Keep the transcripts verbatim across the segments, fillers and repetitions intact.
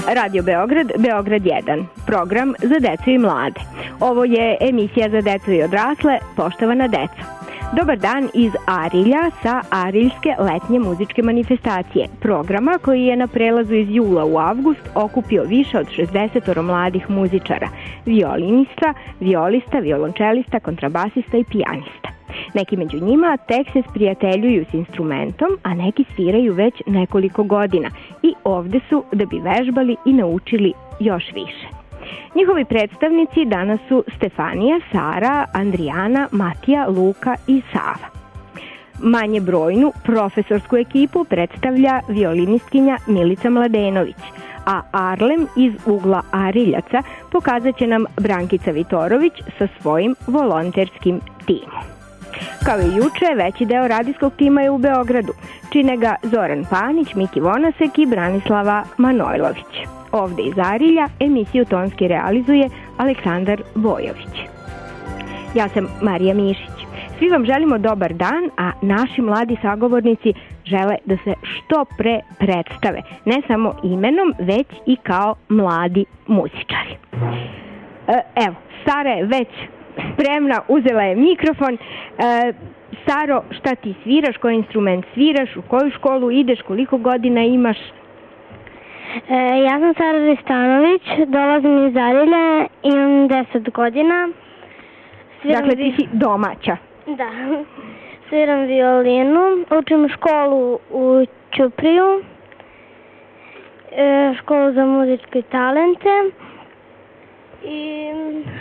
Radio Beograd, Beograd jedan, program za decu i mlade. Ovo je emisija za decu i odrasle, poštovana deca. Dobar dan iz Arilja sa Ariljske letnje muzičke manifestacije, programa koji je na prelazu iz jula u avgust okupio više od šezdeset mladih muzičara, violinista, violista, violončelista, kontrabasista i pijanista. Neki među njima tek se sprijateljuju s instrumentom, a neki sviraju već nekoliko godina i ovde su da bi vežbali i naučili još više. Njihovi predstavnici danas su Stefanija, Sara, Andrijana, Matija, Luka i Sava. Manje brojnu profesorsku ekipu predstavlja violinistkinja Milica Mladenović, a Arlem iz ugla Ariljaca pokazat će nam Brankica Vitorović sa svojim volonterskim timom. Kao i juče, veći deo radijskog tima je u Beogradu. Čine ga Zoran Panić, Miki Vonasek i Branislava Manojlović. Ovde iz Arilja emisiju tonski realizuje Aleksandar Bojović. Ja sam Marija Mišić. Svi vam želimo dobar dan, a naši mladi sagovornici žele da se što pre predstave. Ne samo imenom, već i kao mladi muzičari. Evo, Sara je već spremna, uzela je mikrofon. Saro, šta ti sviraš, koji instrument sviraš, u koju školu ideš, koliko godina imaš? E, ja sam Sara Ristanović, dolazim iz Arilja, imam deset godina. Sviram dakle, ti si domaća. Da, sviram violinu, učim školu u Ćupriju, e, školu za muzičke talente i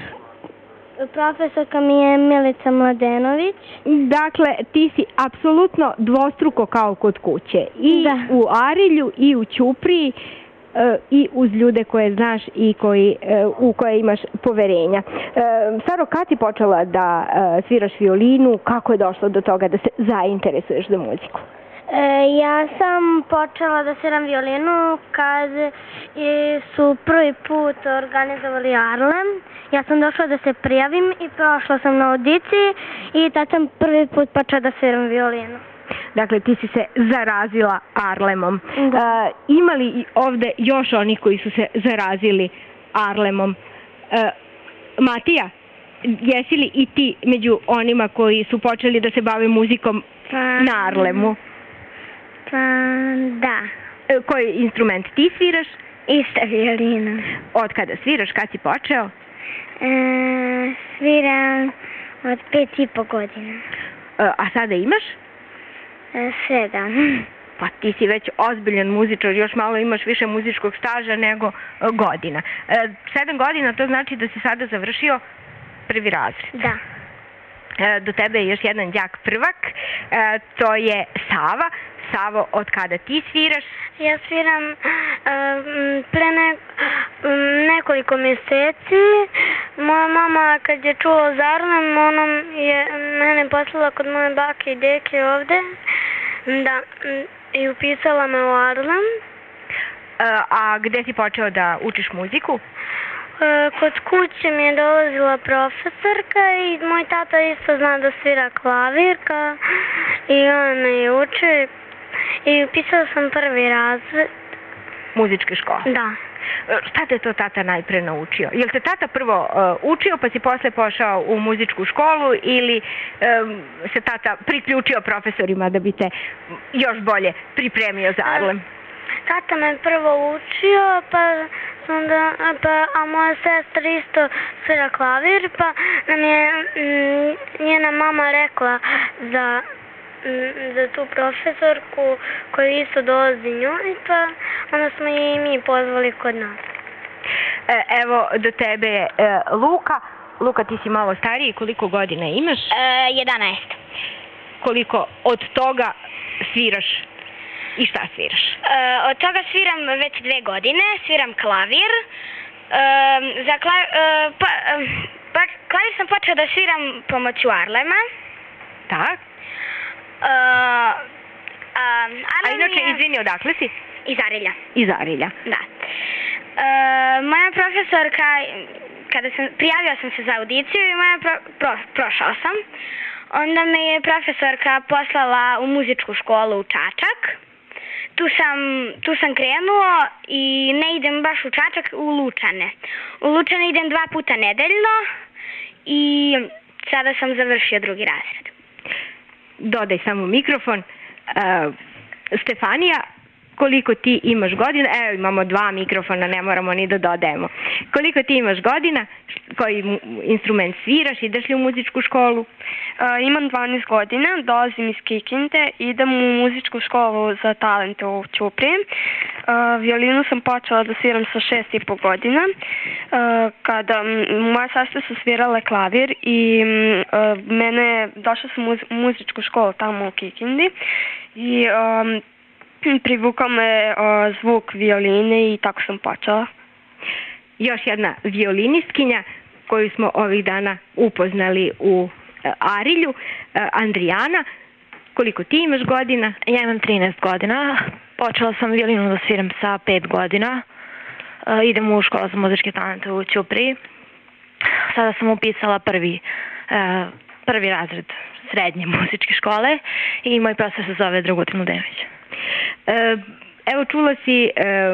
profesorka mi je Milica Mladenović. Dakle, ti si apsolutno dvostruko kao kod kuće. I da. U Arilju i u Ćupriji e, i uz ljude koje znaš i koji, e, u koje imaš poverenja. E, Saro, kad si počela da e, sviraš violinu? Kako je došlo do toga da se zainteresuješ za muziku? E, ja sam počela da sviram violinu kad su prvi put organizovali Arlem. Ja sam došla da se prijavim i prošla sam na audiciji i tad sam prvi put počela da sviram violinu. Dakle, ti si se zarazila Arlemom. Da. E, ima li ovde još oni koji su se zarazili Arlemom? E, Matija, jesi li i ti među onima koji su počeli da se bave muzikom pa, na Arlemu? Pa, da. E, koji instrument ti sviraš? Ista violina. Od kada sviraš? Kad si počeo? E, sviram od pet i po godina. E, a sada imaš? E, sedam. Pa ti si već ozbiljan muzičar, još malo imaš više muzičkog staža nego e, godina. E, sedam godina, to znači da si sada završio prvi razred. Da. E, do tebe je još jedan đak prvak, e, to je Sava. Savo, od kada ti sviraš? Ja sviram um, pre ne, um, nekoliko mjeseci. Moja mama kad je čula za Arlem, ona je mene poslala kod moje bake i deke ovde da, i upisala me u Arlem. A, a gde si počeo da učiš muziku? E, kod kuće mi je dolazila profesorka i moj tata isto zna da svira klavirka i on me je uči. I upisala sam prvi razred. Muzičke škole? Da. Šta te to tata najpre naučio? Je li te tata prvo uh, učio pa si posle pošao u muzičku školu ili um, se tata priključio profesorima da bi te još bolje pripremio za Arlem? Tata me prvo učio, pa, onda, pa a moja sestra isto svira klavir, pa nam je m, njena mama rekla za za tu profesorku koja isto dolazi njoj, pa onda smo i mi pozvali kod nas. E, evo do tebe je e, Luka. Luka, ti si malo stariji, koliko godina imaš? E, jedanaest. Koliko od toga sviraš i šta sviraš? E, od toga sviram već dve godine, sviram klavir. E, za kla, e, pa, pa, klavir sam počela da sviram pomoću Arlema. Tak. Uh, uh, a inače, je... izvini, odakle si? Iz Arilja. Iz Arilja. Da. Uh, moja profesorka, kada sam, prijavio sam se za audiciju i moja pro, pro, prošao sam. Onda me je profesorka poslala u muzičku školu u Čačak. tu sam, tu sam krenuo i ne idem baš u Čačak, u Lučane. U Lučane idem dva puta nedeljno i sada sam završio drugi razred. Dodaj samo mikrofon. Uh, Stefanija, koliko ti imaš godina? Evo, imamo dva mikrofona, ne moramo ni da dodajemo. Koliko ti imaš godina? Koji instrument sviraš? Ideš li u muzičku školu? Uh, imam dvanaest godina, dolazim iz Kikinde, idem u muzičku školu za talente u Ćupriji. Uh, violinu sam počela da sviram sa šest i po godina, uh, kada moja sestra su svirale klavir i uh, mene, došla sam u muzičku školu tamo u Kikindi i um, privukao me uh, zvuk violine i tako sam počela. Još jedna violinistkinja koju smo ovih dana upoznali u uh, Arilju, uh, Andrijana. Koliko ti imaš godina? Ja imam trinaest godina. Počela sam violinu da sviram sa pet godina. Uh, idem u školu za muzičke talente u Ćupriji. Sada sam upisala prvi, uh, prvi razred srednje muzičke škole i moj profesor se zove Dragutin Mladenović. Evo, čula si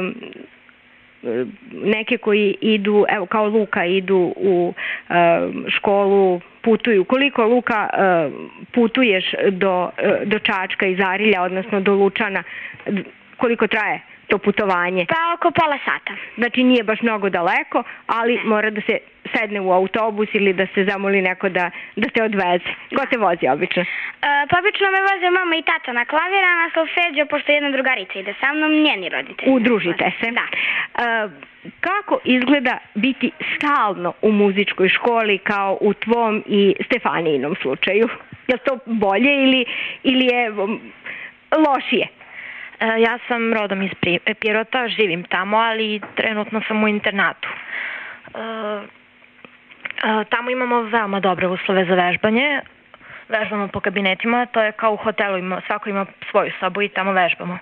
neke koji idu, evo kao Luka, idu u školu, putuju. Koliko, Luka, putuješ do, do Čačka iz Arilja, odnosno do Lučana? Koliko traje to putovanje? Pa oko pola sata. Znači nije baš mnogo daleko, ali mora da se sedne u autobus ili da se zamoli neko da, da te odveze. Ko te vozi obično? E, pa obično me voze mama i tata na klavir, a na solfeđo, pošto jedna drugarica ide sa mnom, njeni roditelji. Udružite se. Da. E, kako izgleda biti stalno u muzičkoj školi kao u tvom i Stefanijinom slučaju? Je li to bolje ili, ili je lošije? Ja sam rodom iz Pirota, živim tamo, ali trenutno sam u internatu. Tamo imamo veoma dobre uslove za vežbanje. Vežbamo po kabinetima, to je kao u hotelu, svako ima svoju sobu i tamo vežbamo.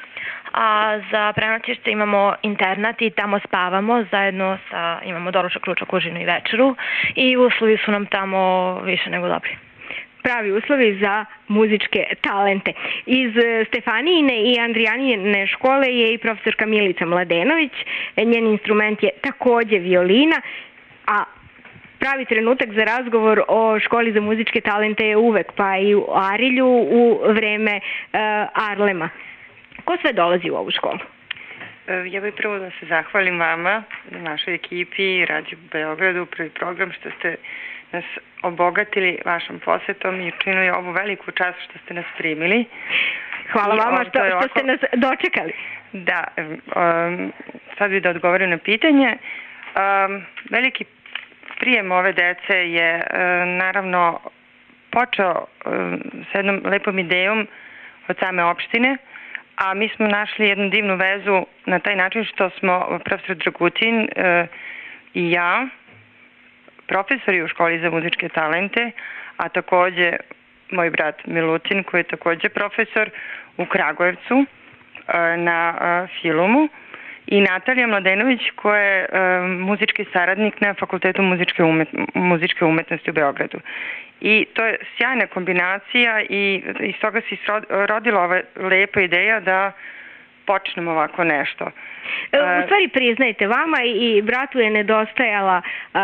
A za prenoćište imamo internat i tamo spavamo, zajedno sa, imamo doručak, ručak, užinu i večeru i uslovi su nam tamo više nego dobri. Pravi uslovi za muzičke talente. Iz Stefanijine i Andrijanine škole je i profesorka Milica Mladenović. Njen instrument je takođe violina, a pravi trenutak za razgovor o školi za muzičke talente je uvek, pa i u Arilju u vreme uh, Arlema. Ko sve dolazi u ovu školu? Ja bih prvo da se zahvalim vama, našoj ekipi, Radio Beogradu, prvi program što ste nas obogatili vašom posetom i učinili ovu veliku čast što ste nas primili. Hvala I vama što, što ste nas dočekali. Da, um, sad bih da odgovorim na pitanje. Um, veliki prijem ove dece je um, naravno počeo um, sa jednom lepom idejom od same opštine, a mi smo našli jednu divnu vezu na taj način što smo profesor Dragutin uh, i ja, profesori u školi za muzičke talente, a takođe moj brat Milutin koji je takođe profesor u Kragujevcu na Filumu i Natalija Mladenović koja je muzički saradnik na Fakultetu muzičke, umet, muzičke umetnosti u Beogradu. I to je sjajna kombinacija i iz toga se rodila ova lepa ideja da počnemo ovako nešto. U stvari priznajte, vama i bratu je nedostajala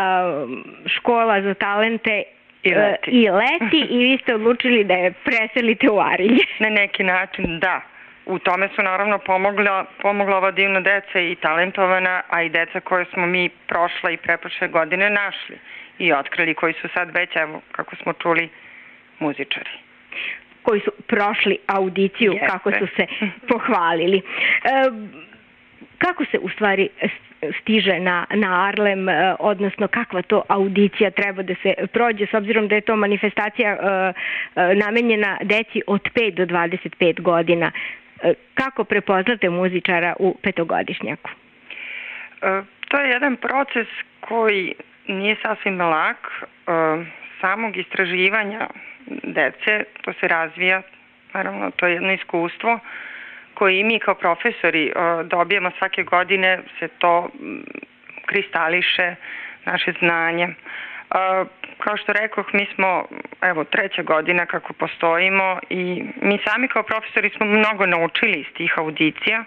škola za talente i leti. i leti i vi ste odlučili da je preselite u Arilje. Na neki način, da. U tome su naravno pomogla, pomogla ova divna deca i talentovana, a i deca koje smo mi prošle i preprošle godine našli i otkrili, koji su sad već, evo, kako smo čuli, muzičari. Koji su prošli audiciju, Jeste. kako su se pohvalili. E, kako se u stvari stiže na, na Arlem, e, odnosno kakva to audicija treba da se prođe, s obzirom da je to manifestacija e, e, namenjena deci od pet do dvadeset pet godina. E, kako prepoznate muzičara u petogodišnjaku? E, to je jedan proces koji nije sasvim lak, e, samog istraživanja dece, to se razvija, naravno to je jedno iskustvo koje i mi kao profesori dobijemo svake godine, se to kristališe, naše znanje. Kao što rekoh, mi smo, evo, treća godina kako postojimo i mi sami kao profesori smo mnogo naučili iz tih audicija.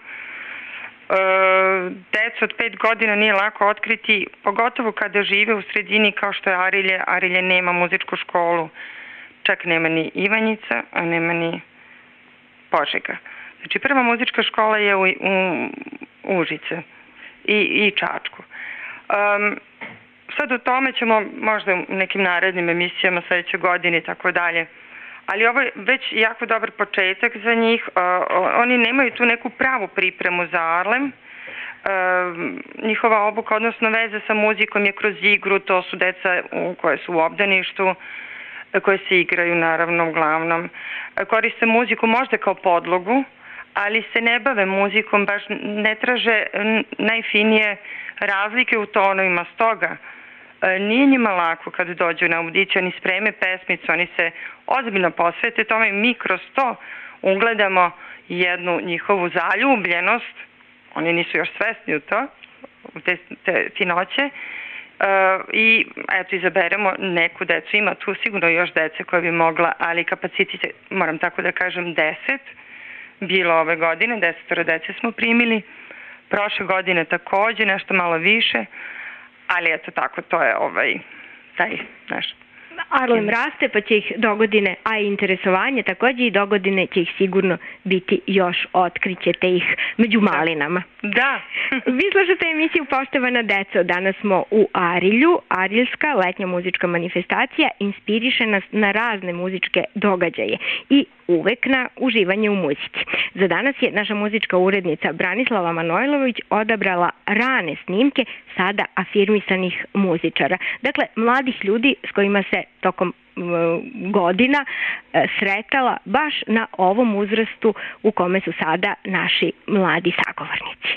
Decu od pet godina nije lako otkriti, pogotovo kada žive u sredini kao što je Arilje. Arilje nema muzičku školu, čak nema ni Ivanjica, a nema ni Požega. Znači, prva muzička škola je u, u Užice i, i Čačku. Um, sad o tome ćemo možda u nekim narednim emisijama sledeće godine i tako dalje. Ali ovo je već jako dobar početak za njih. Uh, oni nemaju tu neku pravu pripremu za Arlem. Uh, njihova obuka, odnosno veze sa muzikom je kroz igru, to su deca u, koje su u obdaništu, koje se igraju naravno uglavnom. Koriste muziku možda kao podlogu, ali se ne bave muzikom, baš ne traže najfinije razlike u tonovima. Stoga nije njima lako kad dođu na audiciju, oni spreme pesmicu, oni se ozbiljno posvete tome. Mi kroz to ugledamo jednu njihovu zaljubljenost, oni nisu još svesni u to, u te, te finoće, Uh, i eto, izaberemo neku decu. Ima tu sigurno još dece koje bi mogla, ali kapacitet, moram tako da kažem, deset bilo ove godine, desetoro dece smo primili, prošle godine takođe nešto malo više, ali eto tako, to je ovaj taj naš Arlem raste, pa će ih dogodine, a i interesovanje takođe i dogodine će ih sigurno biti još, otkrićete ih među malinama. Da. Vi slušate emisiju Poštovana deco. Danas smo u Arilju. Ariljska letnja muzička manifestacija inspiriše nas na razne muzičke događaje i uvek na uživanje u muzici. Za danas je naša muzička urednica Branislava Manojlović odabrala rane snimke sada afirmisanih muzičara. Dakle, mladih ljudi s kojima se tokom godina sretala baš na ovom uzrastu u kome su sada naši mladi sagovornici.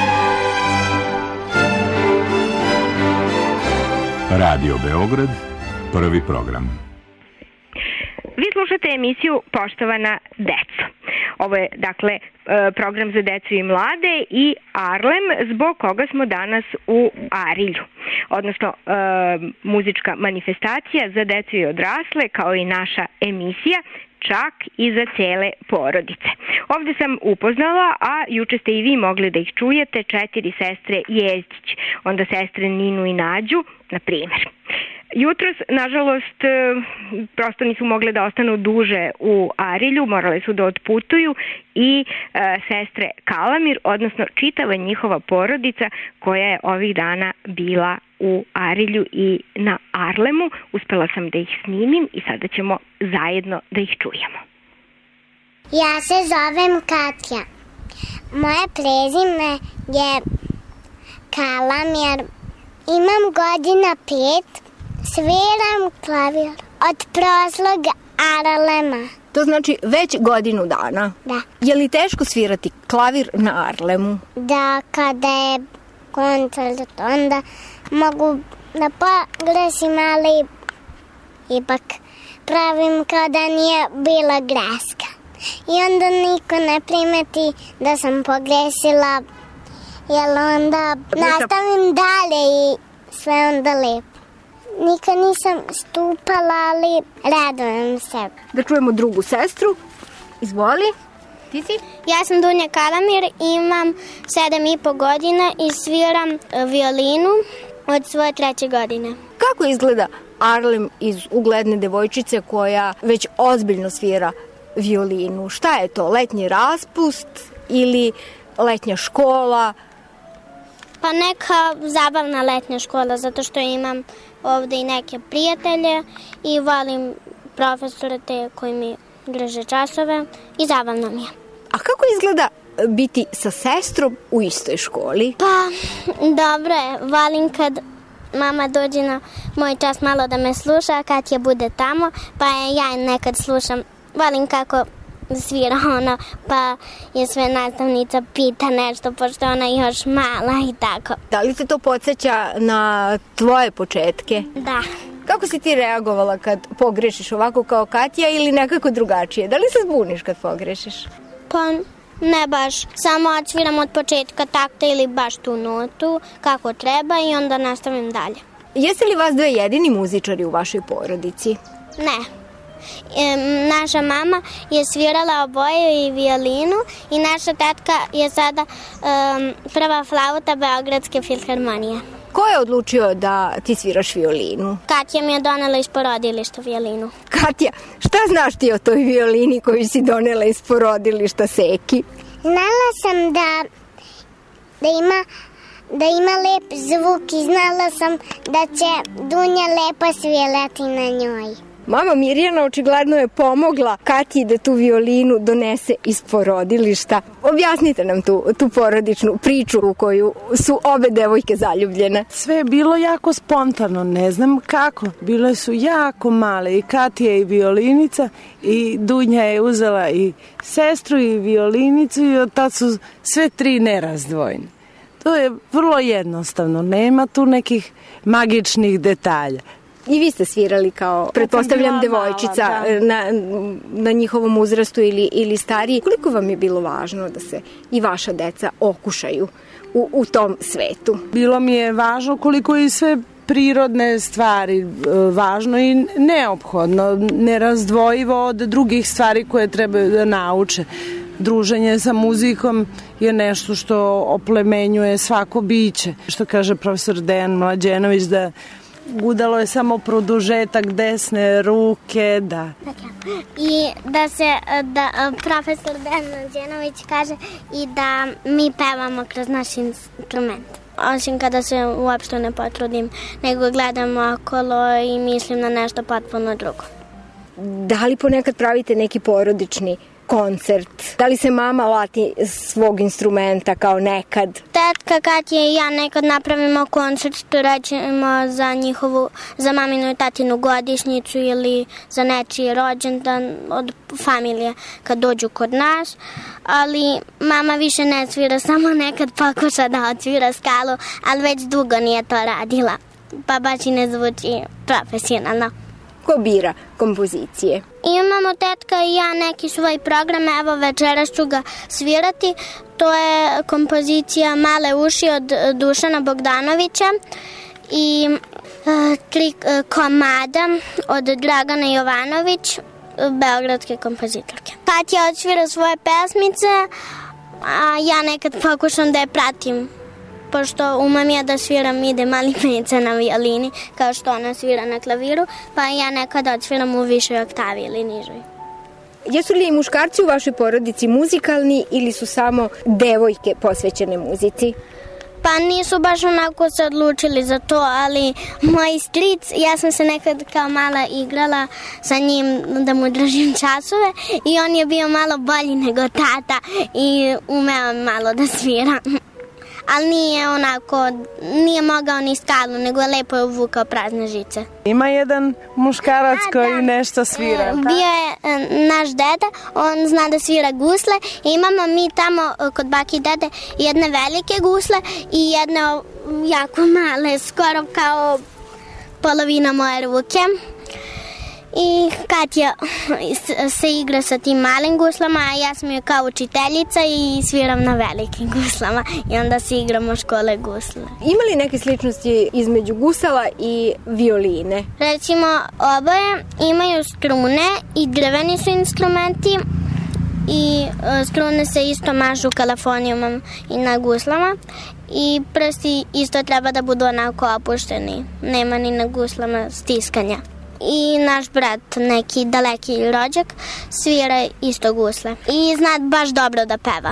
Radio Beograd, Prvi program. Vi slušate emisiju Poštovana deco. Ovo je, dakle, program za decu i mlade i Arlem, zbog koga smo danas u Arilju. Odnosno, e, muzička manifestacija za decu i odrasle, kao i naša emisija, čak i za cele porodice. Ovde sam upoznala, a juče ste i vi mogli da ih čujete, četiri sestre Jezdić, onda sestre Ninu i Nađu, na primer. Jutros, nažalost, prosto nisu mogle da ostanu duže u Arilju, morale su da otputuju i e, sestre Kalamir, odnosno čitava njihova porodica koja je ovih dana bila u Arilju i na Arlemu. Uspela sam da ih snimim i sada ćemo zajedno da ih čujemo. Ja se zovem Katja. Moje prezime je Kalamir. Imam godina pet. Sviram klavir od prošlog Arlema. To znači već godinu dana? Da. Je li teško svirati klavir na Arlemu? Da, kada je koncert, onda mogu da pogrešim, ali ipak pravim kao da nije bila greska. I onda niko ne primeti da sam pogrešila, jer onda nastavim dalje i sve onda lepo. Nikad nisam stupala, ali radujem se. Da čujemo drugu sestru. Izvoli. Ti si? Ja sam Dunja Kalamir, imam sedam i po godina i sviram violinu od svoje treće godine. Kako izgleda Arlem iz ugledne devojčice koja već ozbiljno svira violinu? Šta je to? Letnji raspust ili letnja škola? Pa neka zabavna letnja škola, zato što imam ovde i neke prijatelje i volim profesore te koji mi drže časove i zabavno mi je. A kako izgleda biti sa sestrom u istoj školi? Pa, dobro je. Volim kad mama dođe na moj čas malo da me sluša, kad je bude tamo, pa ja nekad slušam. Volim kako svira ona, pa je sve nastavnica pita nešto, pošto ona je još mala i tako. Da li te to podsjeća na tvoje početke? Da. Kako si ti reagovala kad pogrešiš ovako kao Katja ili nekako drugačije? Da li se zbuniš kad pogrešiš? Pa ne baš. Samo odsviram od početka takta ili baš tu notu kako treba i onda nastavim dalje. Jeste li vas dve jedini muzičari u vašoj porodici? Ne. E, naša mama je svirala oboje i violinu i naša tetka je sada um, prva flauta Beogradske filharmonije. Ko je odlučio da ti sviraš violinu? Katja mi je donela iz porodilišta violinu. Katja, šta znaš ti o toj violini koju si donela iz porodilišta Seki? Znala sam da, da ima da ima lep zvuk i znala sam da će Dunja lepo svirati na njoj. Mama Mirjana očigledno je pomogla Katji da tu violinu donese iz porodilišta. Objasnite nam tu, tu porodičnu priču u koju su obe devojke zaljubljene. Sve je bilo jako spontano, ne znam kako. Bile su jako male i Katja i violinica i Dunja je uzela i sestru i violinicu i od tad su sve tri nerazdvojne. To je vrlo jednostavno, nema tu nekih magičnih detalja. I vi ste svirali kao, pretpostavljam, devojčica mala, da. na, na njihovom uzrastu ili, ili stariji. Koliko vam je bilo važno da se i vaša deca okušaju u, u tom svetu? Bilo mi je važno koliko i sve prirodne stvari važno i neophodno, nerazdvojivo od drugih stvari koje trebaju da nauče. Druženje sa muzikom je nešto što oplemenjuje svako biće. Što kaže profesor Dejan Mlađenović, da gudalo je samo produžetak desne ruke, da. I da se, da profesor Dejan Mlađenović kaže i da mi pevamo kroz naš instrument. Osim kada se uopšte ne potrudim, nego gledam okolo i mislim na nešto potpuno drugo. Da li ponekad pravite neki porodični koncert? Da li se mama lati svog instrumenta kao nekad? Tetka Katja i ja nekad napravimo koncert, rećemo za njihovu, za maminu i tatinu godišnjicu ili za nečiji rođendan od familije kad dođu kod nas, ali mama više ne svira, samo nekad pokuša da odsvira skalu, ali već dugo nije to radila, pa baš i ne zvuči profesionalno. Ko bira kompozicije? Imamo tetka i ja neki svoj program, evo večeras ću ga svirati. To je kompozicija Male uši od Dušana Bogdanovića i uh, tri uh, komada od Dragane Jovanović, beogradske kompozitorke. Katja odsvira svoje pesmice, a ja nekad pokušam da je pratim, pošto umam ja da sviram Ide mali prince na violini, kao što ona svira na klaviru, pa ja nekad odsviram u višoj oktavi ili nižoj. Jesu li i muškarci u vašoj porodici muzikalni ili su samo devojke posvećene muzici? Pa nisu baš onako se odlučili za to, ali moj stric, ja sam se nekad kao mala igrala sa njim da mu držim časove i on je bio malo bolji nego tata i umeo malo da svira. Ali nije onako, nije mogao ni skalu, nego je lepo uvukao prazne žice. Ima jedan muškarac A, koji da. nešto svira. E, bio je e, naš deda, on zna da svira gusle. Imamo mi tamo kod baki i dede jedne velike gusle i jedne jako male, skoro kao polovina moje ruke. I Katja se igra sa tim malim guslama, a ja sam joj kao učiteljica i sviram na velikim guslama i onda se igramo škole gusle. Ima li neke sličnosti između gusala i violine? Recimo, oboje imaju strune i drveni su instrumenti i strune se isto mažu kalafonijumom i na guslama i prsti isto treba da budu onako opušteni, nema ni na guslama stiskanja. I naš brat, neki daleki rođak, svira isto gusle i zna baš dobro da peva.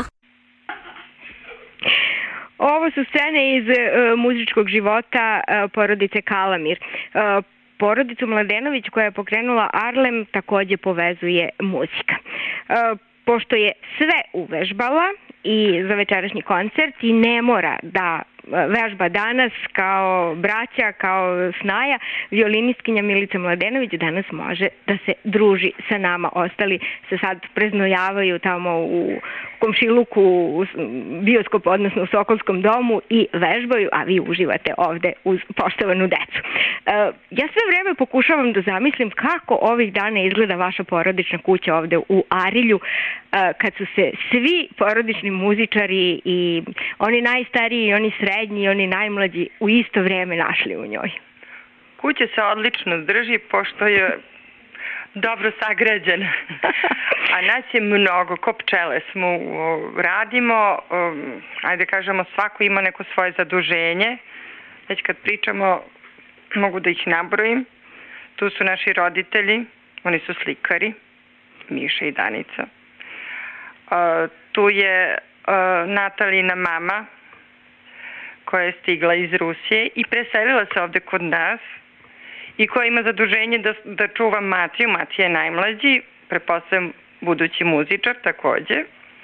Ovo su scene iz uh, muzičkog života uh, porodice Kalamir. Uh, porodicu Mladenović koja je pokrenula Arlem takođe povezuje muzika. Uh, pošto je sve uvežbala i za večerašnji koncert i ne mora da vežba danas kao braća, kao snaja, violinistkinja Milica Mladenović danas može da se druži sa nama. Ostali se sad preznojavaju tamo u komšiluku, u bioskopu, odnosno u Sokolskom domu i vežbaju, a vi uživate ovde uz poštovanu decu. Ja sve vreme pokušavam da zamislim kako ovih dana izgleda vaša porodična kuća ovde u Arilju, kad su se svi porodični muzičari i oni najstariji i oni srednji i oni najmlađi u isto vreme našli u njoj. Kuća se odlično drži pošto je dobro sagrađena. A nas je mnogo, ko pčele smo, radimo, ajde kažemo, svako ima neko svoje zaduženje. Već kad pričamo, mogu da ih nabrojim. Tu su naši roditelji, oni su slikari, Miša i Danica. Uh, tu je uh, Natalina mama koja je stigla iz Rusije i preselila se ovde kod nas i koja ima zaduženje da, da čuva Matiju. Matija je najmlađi, pretpostavljam budući muzičar takođe.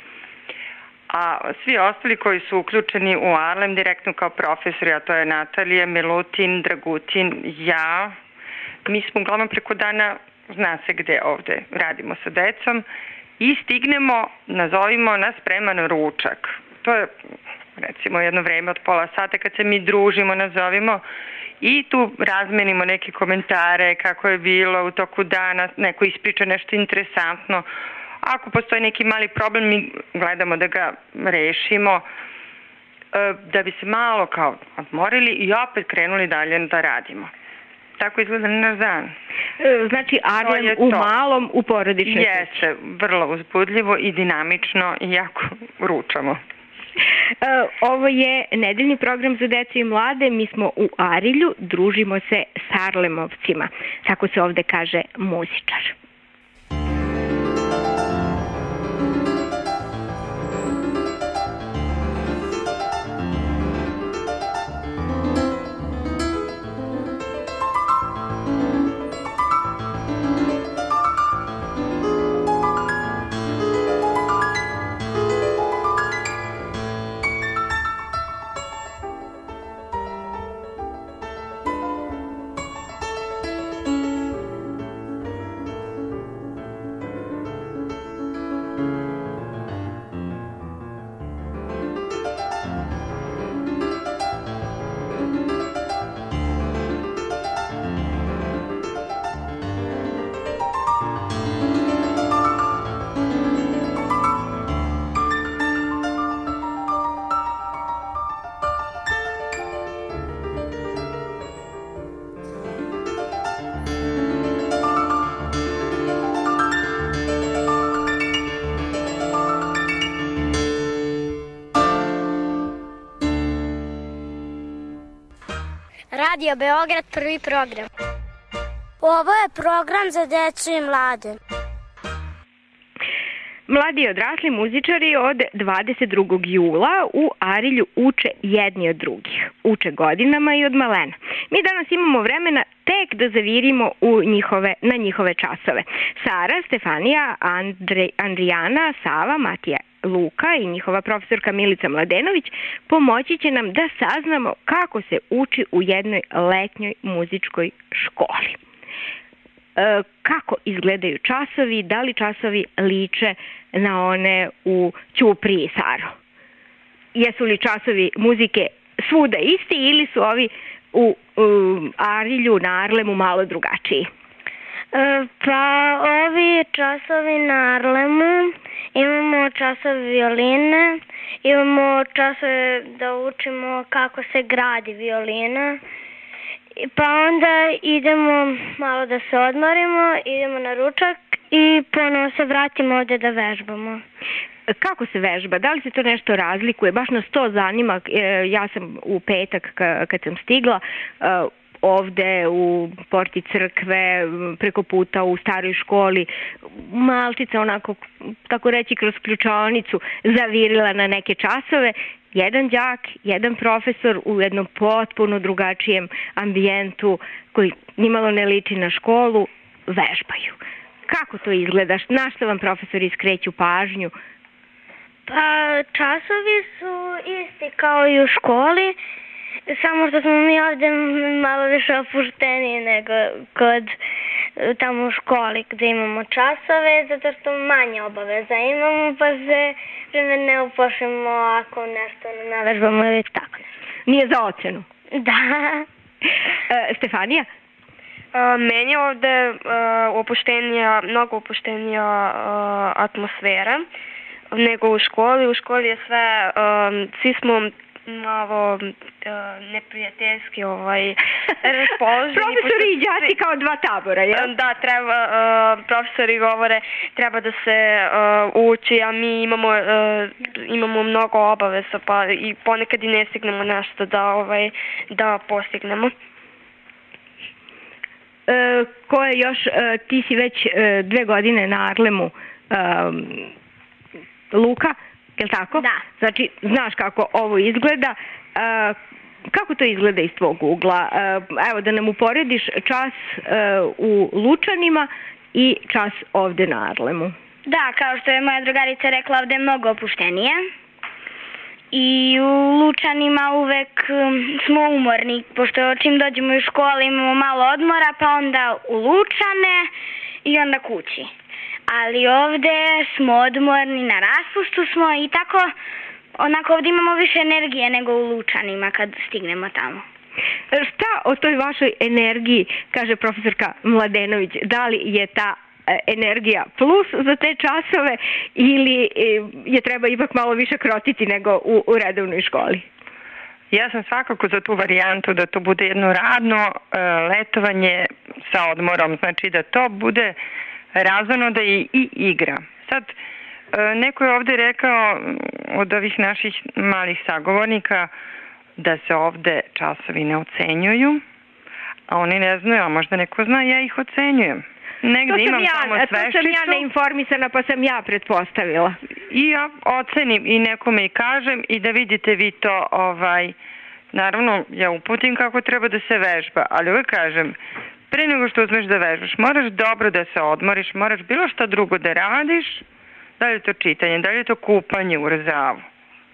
A svi ostali koji su uključeni u Arlem direktno kao profesori, a to je Natalija, Milutin, Dragutin, ja. Mi smo uglavnom preko dana, zna se gde ovde radimo sa decom, i stignemo, nazovimo nas spreman ručak. To je recimo jedno vreme od pola sata kad se mi družimo, nazovimo, i tu razmenimo neke komentare kako je bilo u toku dana, neko ispriča nešto interesantno. Ako postoji neki mali problem, mi gledamo da ga rešimo, da bi se malo kao odmorili i opet krenuli dalje da radimo. Tako izgleda naš dan. Znači, Arlem u malom, u porodičnoj kući. Jeste, vrlo uzbudljivo i dinamično i jako ručamo. Ovo je nedeljni program za decu i mlade. Mi smo u Arilju, družimo se s Arlemovcima. Tako se ovde kaže muzičar. Radio Beograd, prvi program. Ovo je program za decu i mlade. Mladi i odrasli muzičari od dvadeset drugog jula u Arilju uče jedni od drugih. Uče godinama i od malena. Mi danas imamo vremena tek da zavirimo u njihove, na njihove časove. Sara, Stefanija, Andre, Andrijana, Sava, Matija, Luka i njihova profesorka Milica Mladenović pomoći će nam da saznamo kako se uči u jednoj letnjoj muzičkoj školi. E, kako izgledaju časovi, da li časovi liče na one u Ćupriji, Saro? Jesu li časovi muzike svuda isti ili su ovi u, u Arilju, na Arlemu malo drugačiji? E, pa ovi časovi na Arlemu, imamo časove violine, imamo časove da učimo kako se gradi violina, pa onda idemo malo da se odmorimo, idemo na ručak i ponovo se vratimo ovde da vežbamo. Kako se vežba? Da li se to nešto razlikuje? Baš nas to zanima. Ja sam u petak kad sam stigla ovde u porti crkve, preko puta u staroj školi, malčica onako, tako reći, kroz ključaonicu zavirila na neke časove. Jedan đak, jedan profesor u jednom potpuno drugačijem ambijentu koji nimalo ne liči na školu, vežbaju. Kako to izgleda? Na što vam profesori skreću pažnju? Pa časovi su isti kao i u školi, samo što smo mi ovde malo više opušteniji nego kod tamo u školi gde imamo časove, zato što manje obaveza imamo, pa se vreme ne upošimo ako nešto ne navežbamo ili tako. Nije za ocenu? Da. E, Stefanija? A, meni je ovde a, opuštenija, mnogo opuštenija a, atmosfera nego u školi. U školi je sve, a, svi smo malo uh, neprijateljski ovaj, raspoloženi. Profesori i đaci kao dva tabora, jel? Da, treba, uh, profesori govore treba da se uh, uči, a mi imamo, uh, imamo mnogo obaveza, pa i ponekad i ne stignemo nešto da, ovaj, da postignemo. E, ko je još, e, ti si već e, dve godine na Arlemu, e, Luka, je li tako? Da. Znači, znaš kako ovo izgleda. E, kako to izgleda iz tvog ugla? E, evo, da nam uporediš čas e, u Lučanima i čas ovde na Arlemu. Da, kao što je moja drugarica rekla, ovde je mnogo opuštenije. I u Lučanima uvek um, smo umorni, pošto čim dođemo iz škole imamo malo odmora, pa onda u Lučane i onda kući. Ali ovde smo odmorni, na raspustu smo i tako, onako ovde imamo više energije nego u Lučanima kad stignemo tamo. Šta o toj vašoj energiji kaže profesorka Mladenović? Da li je ta energija plus za te časove ili je treba ipak malo više krotiti nego u, u redovnoj školi? Ja sam svakako za tu varijantu da to bude jedno radno uh, letovanje sa odmorom, znači da to bude razvojno da je i igra. Sad, uh, neko je ovde rekao od ovih naših malih sagovornika da se ovde časovi ne ocenjuju, a oni ne znaju, a možda neko zna, ja ih ocenjujem. Negde imam ja, samo svešticu. To sam ja neinformisana, pa sam ja pretpostavila. I ja ocenim i nekome i kažem i da vidite vi to, ovaj, naravno ja uputim kako treba da se vežba, ali uvek kažem, pre nego što uzmeš da vežbaš, moraš dobro da se odmoriš, moraš bilo što drugo da radiš, da li je to čitanje, da li je to kupanje u Rzavu,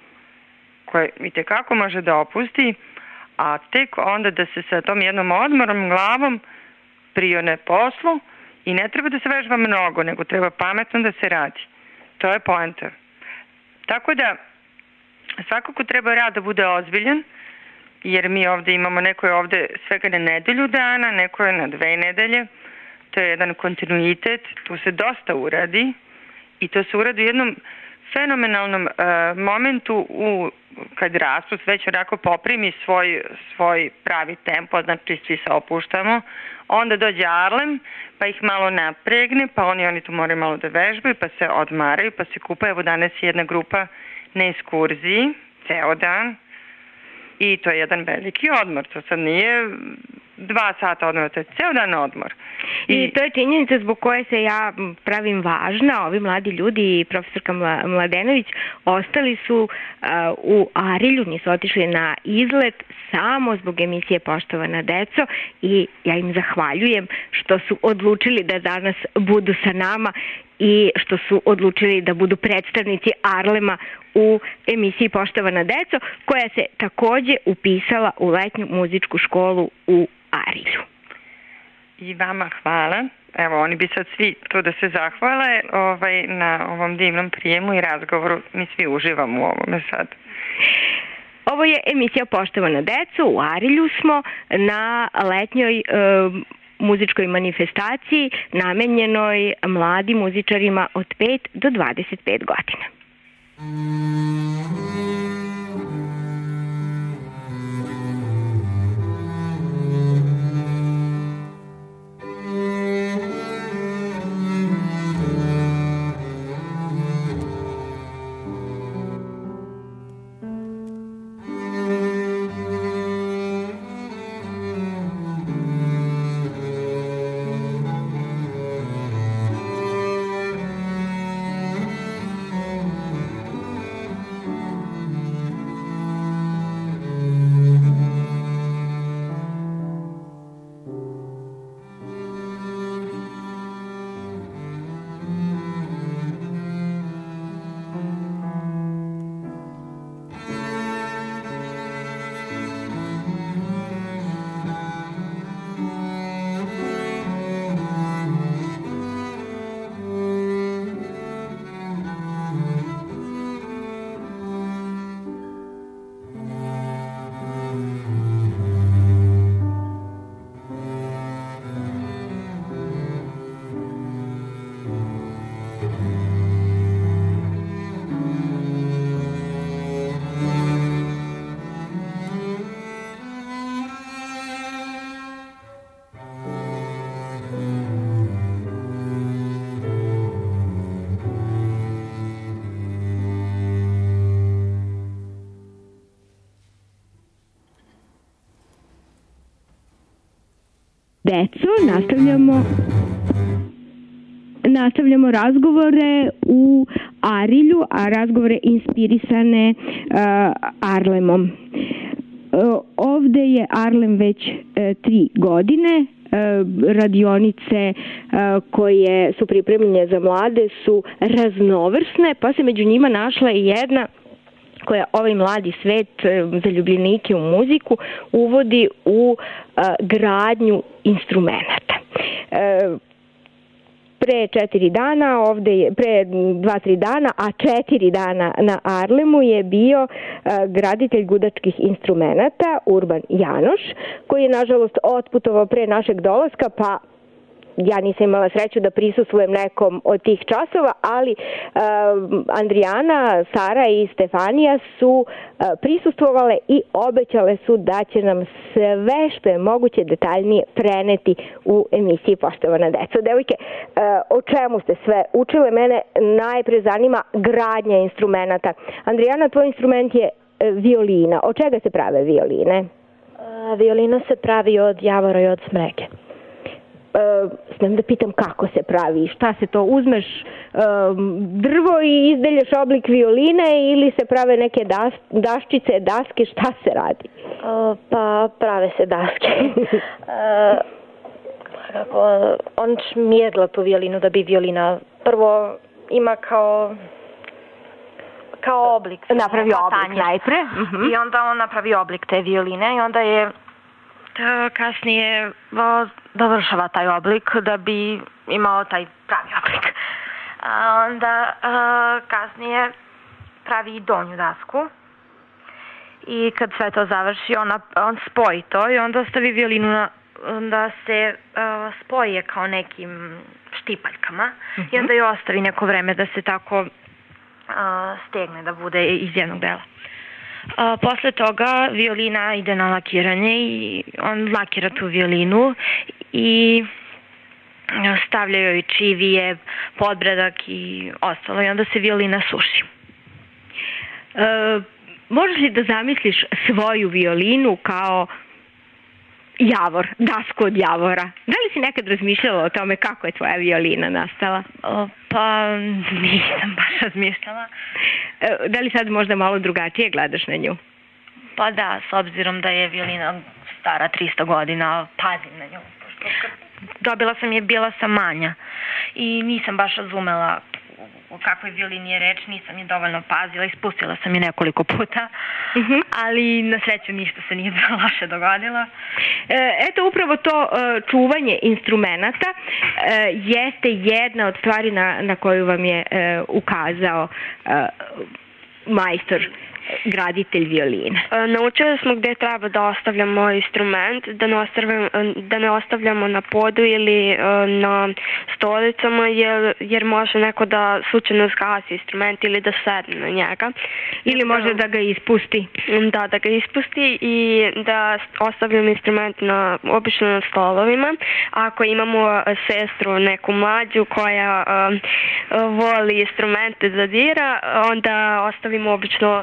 koje i tekako može da opusti, a tek onda da se sa tom jednom odmorom glavom prione poslu. I ne treba da se vežba mnogo, nego treba pametno da se radi. To je poenta. Tako da, svakako treba rad da bude ozbiljan, jer mi ovde imamo, neko je ovde svega na nedelju dana, neko je na dve nedelje. To je jedan kontinuitet, tu se dosta uradi i to se uradi u jednom fenomenalnom uh, momentu u, kad raspust već onako poprimi svoj, svoj pravi tempo, znači svi se opuštamo, onda dođe Arlem, pa ih malo napregne, pa oni, oni tu moraju malo da vežbaju, pa se odmaraju, pa se kupaju. Evo danas je jedna grupa na ekskurziji, ceo dan. i to je jedan veliki odmor. To sad nije dva sata odmora, to je ceo dan odmor. I, I to je činjenica zbog koje se ja pravim važna. Ovi mladi ljudi i profesorka Mladenović ostali su uh, u Arilju, nisu otišli na izlet samo zbog emisije Poštovana deco i ja im zahvaljujem što su odlučili da danas budu sa nama i što su odlučili da budu predstavnici Arlema u emisiji Poštovana deco, koja se takođe upisala u letnju muzičku školu u Arilju. I vama hvala. Evo, oni bi sad svi tu da se zahvale ovaj, na ovom divnom prijemu i razgovoru. Mi svi uživamo u ovome sad. Ovo je emisija Poštovana deco. U Arilju smo na letnjoj e, muzičkoj manifestaciji namenjenoj mladim muzičarima od pet do dvadeset pet godina. Deco, nastavljamo nastavljamo razgovore u Arilju, a razgovore inspirisane uh, Arlemom. Uh, ovde je Arlem već uh, tri godine. Uh, radionice uh, koje su pripremljene za mlade su raznovrsne, pa se među njima našla i jedna koja ovaj mladi svet, zaljubljenike u muziku, uvodi u uh, gradnju instrumenata. Uh, pre četiri dana, ovde je, pre dva, tri dana, a četiri dana na Arlemu je bio uh, graditelj gudačkih instrumenata, Urban Janoš, koji je nažalost otputovao pre našeg dolaska, pa ja nisam imala sreću da prisustvujem nekom od tih časova, ali uh, Andrijana, Sara i Stefanija su uh, prisustvovale i obećale su da će nam sve što je moguće detaljnije preneti u emisiji Poštovana deco. Devojke, uh, o čemu ste sve učile? Mene najpre zanima gradnja instrumenta. Andrijana, tvoj instrument je uh, violina. Od čega se prave violine? Uh, violina se pravi od javora i od smreke. Uh, smijem da pitam kako se pravi, šta se to, uzmeš uh, drvo i izdelješ oblik violine ili se prave neke das, daščice, daske, šta se radi? Uh, pa prave se daske. uh, kako, on šmijedla tu violinu da bi violina prvo ima kao kao oblik. Napravi oblik najpre. Uh-huh. I onda on napravi oblik te violine i onda je kasnije dovršava taj oblik da bi imao taj pravi oblik. A onda a, kasnije pravi i donju dasku i kad sve to završi ona, on spoji to i onda ostavi violinu na, da se a, spoje kao nekim štipaljkama uh-huh. i onda je ostavi neko vreme da se tako a, stegne, da bude iz jednog dela. A, posle toga violina ide na lakiranje i on lakira tu violinu i stavlja joj čivije, podbradak i ostalo i onda se violina suši. E, možeš li da zamisliš svoju violinu kao javor, dasku od javora? Da li si nekad razmišljala o tome kako je tvoja violina nastala? O, pa nisam baš razmišljala. Da li sad možda malo drugačije gledaš na nju? Pa da, s obzirom da je violina stara tristo godina, pazim na nju. Dobila sam je, bila sam manja i nisam baš razumela o kakvoj violini je reč, nisam je dovoljno pazila, ispustila sam je nekoliko puta, uh-huh. ali na sreću ništa se nije loše dogodilo. Eto, upravo to čuvanje instrumenata jeste jedna od stvari na, na koju vam je ukazao majstor, graditelj violine. Naučili smo gde treba da ostavljamo instrument, da ne ostavljamo, da ne ostavljamo na podu ili na stolicama, jer, jer može neko da slučajno zgasi instrument ili da sedne na njega. Ili može da ga ispusti. Da, da ga ispusti i da ostavljamo instrument na, obično na stolovima. Ako imamo sestru, neku mlađu koja uh, voli instrumente da dira, onda ostavimo obično.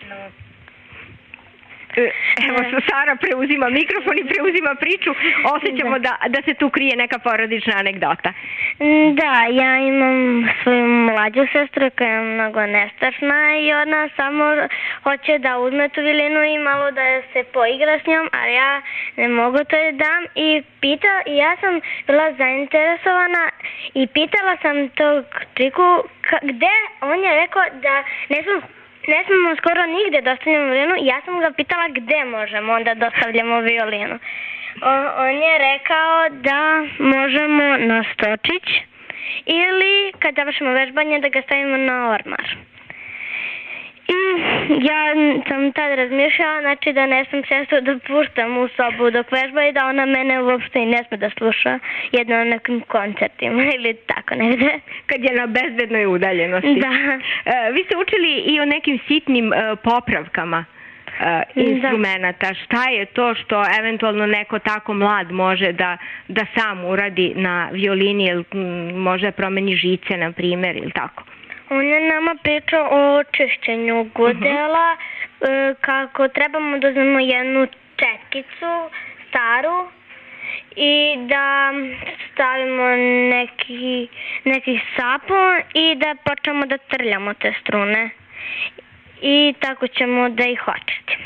Evo, Sara preuzima mikrofon i preuzima priču. Osjećamo da, da se tu krije neka porodična anegdota. Da, ja imam svoju mlađu sestru koja je mnogo nestašna i ona samo hoće da uzme tu violinu i malo da se poigra s njom, ali ja ne mogu to da dam i pita, i ja sam bila zainteresovana i pitala sam tog triku gde, on je rekao da ne znam Ne smemo skoro nigde da ostavljamo violinu i ja sam ga pitala gde možemo onda da ostavljamo violinu. On, on je rekao da možemo na stočić ili kad završimo vežbanje da ga stavimo na ormar. I ja sam tad razmišljala, znači da ne sam sestru da puštam u sobu dok vežba i da ona mene uopšte i ne sme da sluša jedno na nekim koncertima ili tako negde. Kad je na bezbednoj udaljenosti. Da. E, vi ste učili i o nekim sitnim e, popravkama e, instrumenta. Da. Šta je to što eventualno neko tako mlad može da, da sam uradi na violini, ili može promeni žice, na primjer, ili tako? On je nama pričao o čišćenju gudela, uh-huh. kako trebamo da uzmemo jednu četkicu staru i da stavimo neki, neki sapun i da počnemo da trljamo te strune i tako ćemo da ih očistimo.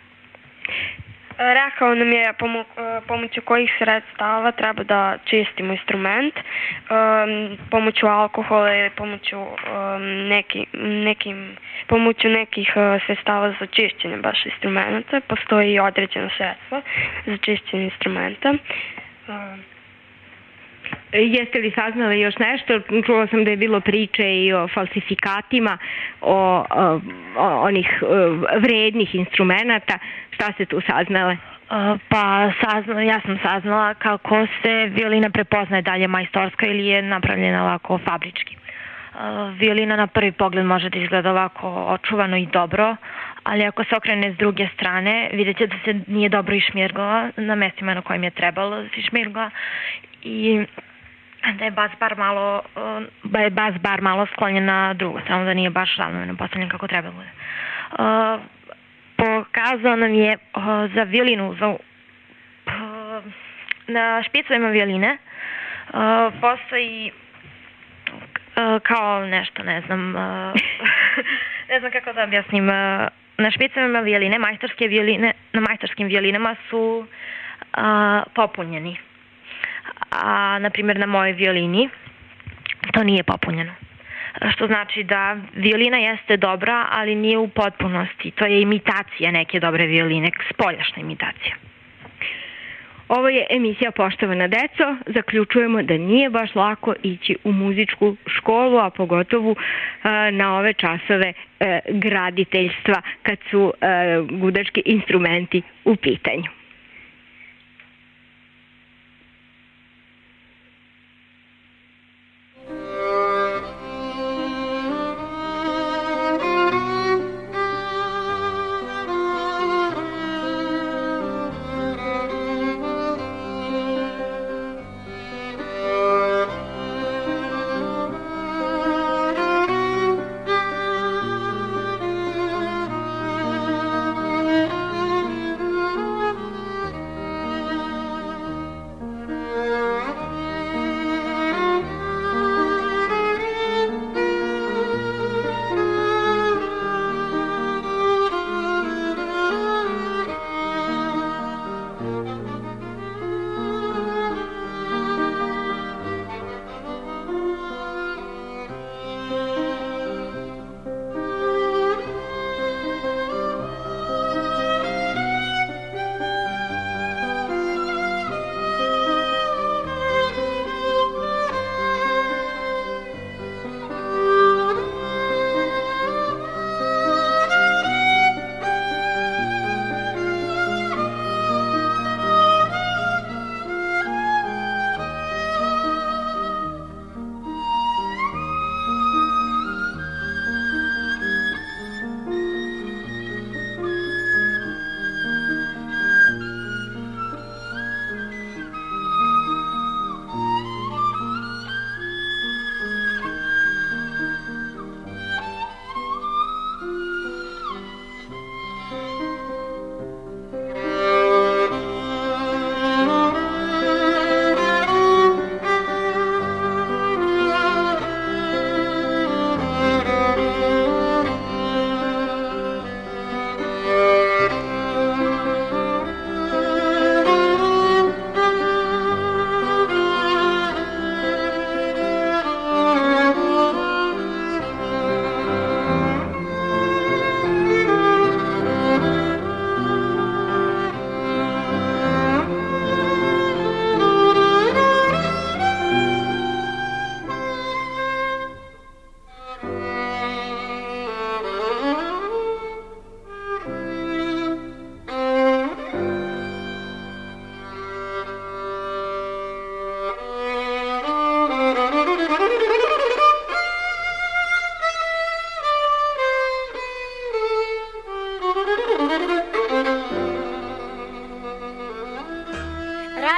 Rekao nam je pomo- pomoću kojih sredstava treba da čistimo instrument, um, pomoću alkohola ili pomoću, um, neki, nekim, pomoću nekih uh, sredstava za čišćenje baš instrumenta. Postoji i određeno sredstvo za čišćenje instrumenta. Um, Jeste li saznali još nešto? Čula sam da je bilo priče i o falsifikatima, o, o, o onih vrednih instrumenata. Šta ste tu saznale? Pa saznala, ja sam saznala kako se violina prepoznaje da li je majstorska ili je napravljena ovako fabrički. Violina na prvi pogled može da izgleda ovako očuvano i dobro, ali ako se okrene s druge strane, vidjet će da se nije dobro išmirgala na mestima na kojim je trebalo da se išmirgala i da je bas bar malo, da je bas bar malo sklonjen na drugu stranu, da nije baš ravnomjerno postavljen kako treba bude. Uh, pokazao nam je uh, za violinu, za, uh, na špicovima violine uh, postoji uh, kao nešto, ne znam, uh, ne znam kako da objasnim. Uh, na špicovima violine, majstorske violine, na majstorskim violinama su uh, popunjeni. A, na primjer, na mojoj violini to nije popunjeno. Što znači da violina jeste dobra, ali nije u potpunosti. To je imitacija neke dobre violine, spoljašna imitacija. Ovo je emisija Poštovana deco. Zaključujemo da nije baš lako ići u muzičku školu, a pogotovo uh, na ove časove uh, graditeljstva kad su uh, gudački instrumenti u pitanju.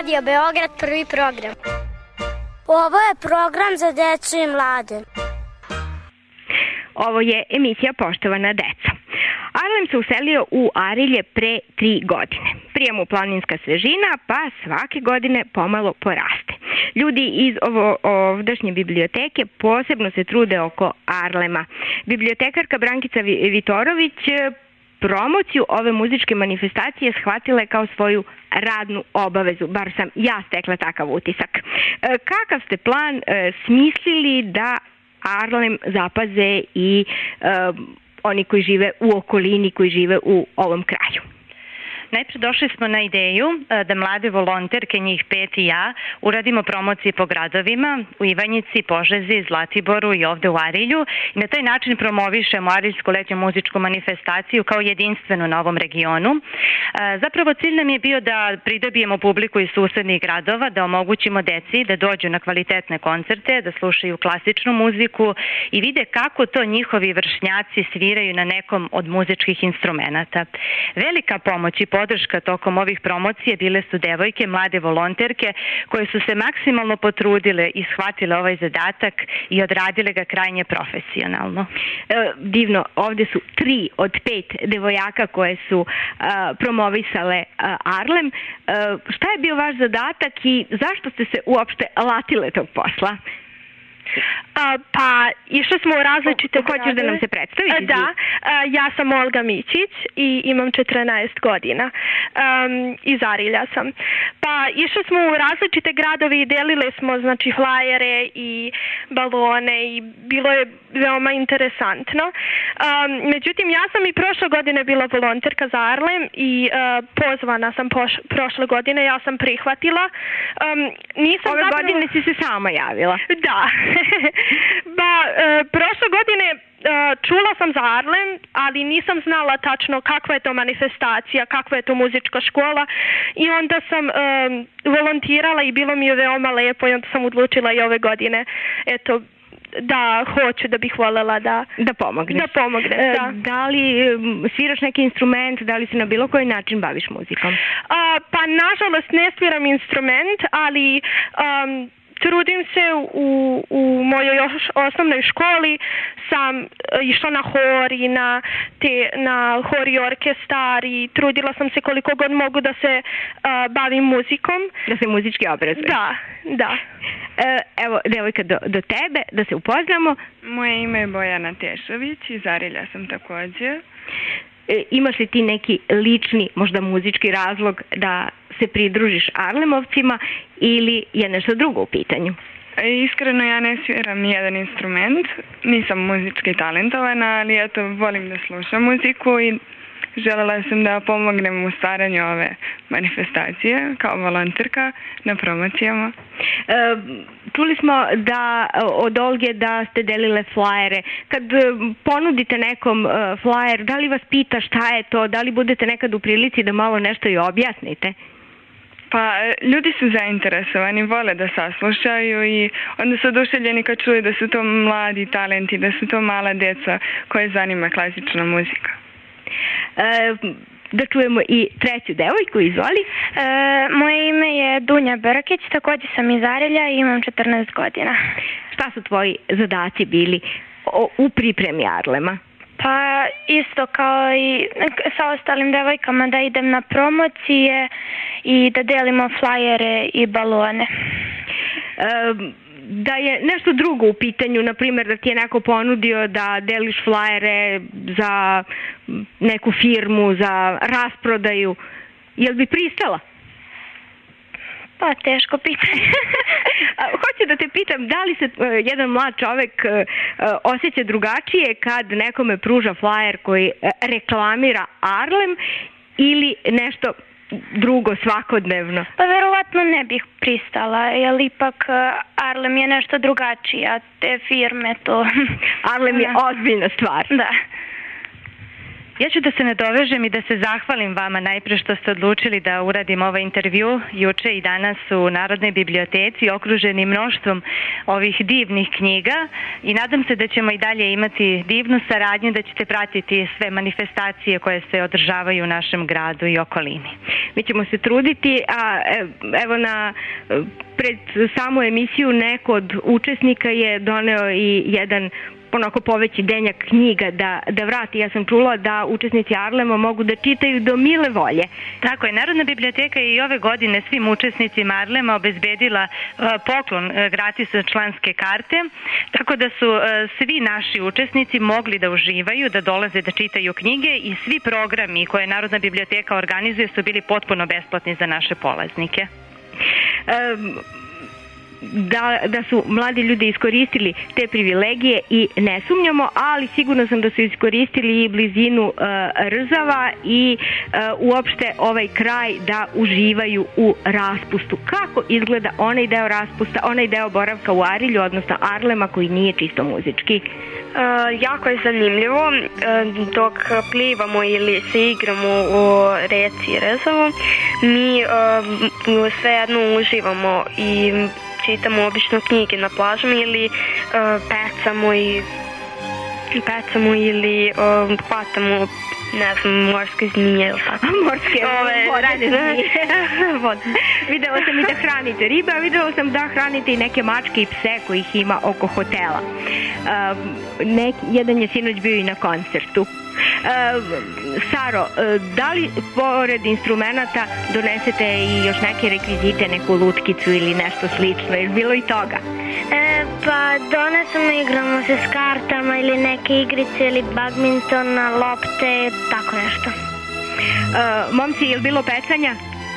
Radio Beograd, prvi program. Ovo je program za decu i mlade. Ovo je emisija Poštovana deca. Arlem se uselio u Arilje pre tri godine. Prije mu planinska svežina, pa svake godine pomalo poraste. Ljudi iz ovo, ovdašnje biblioteke posebno se trude oko Arlema. Bibliotekarka Brankica Vitorović promociju ove muzičke manifestacije shvatila je kao svoju radnu obavezu, bar sam ja stekla takav utisak. Kakav ste plan smislili da Arlem zapaze i um, oni koji žive u okolini, koji žive u ovom kraju? Najpre došli smo na ideju da mlade volonterke, njih pet i ja, uradimo promocije po gradovima u Ivanjici, Požegi, Zlatiboru i ovde u Arilju i na taj način promovišemo Ariljsku letnju muzičku manifestaciju kao jedinstvenu na ovom regionu. Zapravo cilj nam je bio da pridobijemo publiku iz susednih gradova, da omogućimo deci da dođu na kvalitetne koncerte, da slušaju klasičnu muziku i vide kako to njihovi vršnjaci sviraju na nekom od muzičkih instrumenata. Velika pomoć i podrška tokom ovih promocije bile su devojke, mlade volonterke koje su se maksimalno potrudile i shvatile ovaj zadatak i odradile ga krajnje profesionalno. E, divno, ovde su tri od pet devojaka koje su a, promovisale a, Arlem. E, šta je bio vaš zadatak i zašto ste se uopšte latile tog posla? A, pa išli smo u različite gradove. Hoćeš da nam se predstaviš? Da, a, ja sam Olga Mićić i imam četrnaest godina. Um, iz Arilja sam. Pa išli smo u različite gradove i delili smo znači flajere i balone i bilo je veoma interesantno. Um, međutim, ja sam i prošle godine bila volonterka za Arlem i uh, pozvana sam poš, prošle godine, ja sam prihvatila. Um, nisam Ove zapravo... godine si se sama javila? Da. Ba, e, prošle godine e, čula sam za Arlem, ali nisam znala tačno kakva je to manifestacija, kakva je to muzička škola i onda sam e, volontirala i bilo mi je veoma lepo i onda sam odlučila i ove godine eto da hoću, da bih voljela da da pomogneš. Da pomognem, da. Da li sviraš neki instrument, da li se na bilo koji način baviš muzikom? A, pa nažalost ne sviram instrument, ali um, trudim se u, u mojoj još osnovnoj školi, sam išla na hor i na, te, na hor i orkestar i trudila sam se koliko god mogu da se uh, bavim muzikom. Da se muzički obrazuješ? Da, da. E, evo, devojka, do, do tebe, da se upoznamo. Moje ime je Bojana Tešović, iz Arilja sam takođe. E, imaš li ti neki lični, možda muzički razlog da se pridružiš Arlemovcima ili je nešto drugo u pitanju? Iskreno ja ne sviram nijedan instrument, nisam muzički talentovana, ali eto volim da slušam muziku i želela sam da pomognem u stvaranju ove manifestacije kao volonterka na promocijama. E, čuli smo da od Olge da ste delile flajere. Kad ponudite nekom flajer, da li vas pita šta je to, da li budete nekad u prilici da malo nešto i objasnite? Pa ljudi su zainteresovani, vole da saslušaju i onda su oduševljeni kad čuju da su to mladi talenti, da su to mala deca koje zanima klasična muzika. E, da čujemo i treću devojku, izvoli. E, moje ime je Dunja Brkić, također sam iz Arilja i imam četrnaest godina. Šta su tvoji zadaci bili u pripremi Arlema? Pa isto kao i sa ostalim devojkama da idem na promocije i da delimo flajere i balone. E, da je nešto drugo u pitanju, na primjer da ti je neko ponudio da deliš flajere za neku firmu, za rasprodaju, jel bi pristala? Pa teško pitanje. Hoću da te pitam, da li se uh, jedan mlad čovek uh, osjeća drugačije kad nekome pruža flajer koji uh, reklamira Arlem ili nešto drugo svakodnevno? Pa verovatno ne bih pristala, jer ipak uh, Arlem je nešto drugačije, a te firme to... Arlem je ozbiljna stvar. Da. Ja ću da se nadovežem i da se zahvalim vama najpre što ste odlučili da uradim ovaj intervju juče i danas u Narodnoj biblioteci, okruženi mnoštvom ovih divnih knjiga, i nadam se da ćemo i dalje imati divnu saradnju, da ćete pratiti sve manifestacije koje se održavaju u našem gradu i okolini. Mi ćemo se truditi, a evo na pred samu emisiju neko od učesnika je doneo i jedan onako poveći denjak knjiga da, da vrati. Ja sam čula da učesnici Arlema mogu da čitaju do mile volje. Tako je, Narodna biblioteka je i ove godine svim učesnicima Arlema obezbedila uh, poklon uh, gratis članske karte, tako da su uh, svi naši učesnici mogli da uživaju, da dolaze da čitaju knjige, i svi programi koje Narodna biblioteka organizuje su bili potpuno besplatni za naše polaznike. Um, Da, da su mladi ljudi iskoristili te privilegije i ne sumnjamo, ali sigurno sam da su iskoristili i blizinu uh, Rzava i uh, uopšte ovaj kraj da uživaju u raspustu. Kako izgleda onaj deo raspusta, onaj deo boravka u Arilju, odnosno Arlema, koji nije čisto muzički? Uh, jako je zanimljivo. Uh, dok plivamo ili se igramo u reci Rzavu, mi uh, svejedno uživamo i čitamo obično knjige na plažama ili uh, pecamo i pecamo ili uh, hvatamo, ne znam, morske zmije. Morske, vodene zmije. Videla sam i da hranite ribe, a videla sam da hranite i neke mačke i pse kojih ima oko hotela. Uh, nek, jedan je sinoć bio i na koncertu. Uh, Saro, uh, da li pored instrumenta donesete i još neke rekvizite, neku lutkicu ili nešto slično? Je bilo i toga? E, pa donesemo, igramo se s kartama ili neke igrice ili badminton, lopte, tako nešto. Uh, momci, je li bilo pecanja?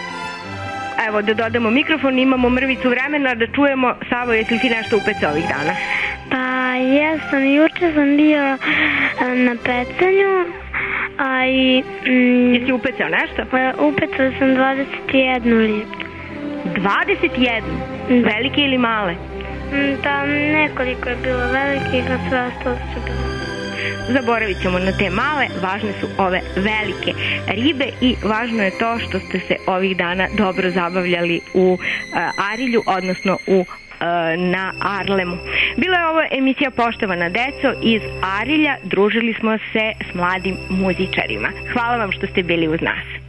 Evo, da dodamo mikrofon, imamo mrvicu vremena da čujemo. Savo, jesi li ti nešto upecao ovih dana? Pa jesam, juče sam bio na pecanju, a i... Mm, jesi upecao nešto? Upecao sam dvadeset jednu lipu. dvadeset jednu? Mm. Velike ili male? Mm, da, nekoliko je bilo velikih, a sve ostalo su bilo. Zaboravit ćemo na te male, važne su ove velike ribe i važno je to što ste se ovih dana dobro zabavljali u uh, Arilju, odnosno u uh, na Arlemu. Bila je ovo emisija Poštovana deco iz Arilja, družili smo se s mladim muzičarima. Hvala vam što ste bili uz nas.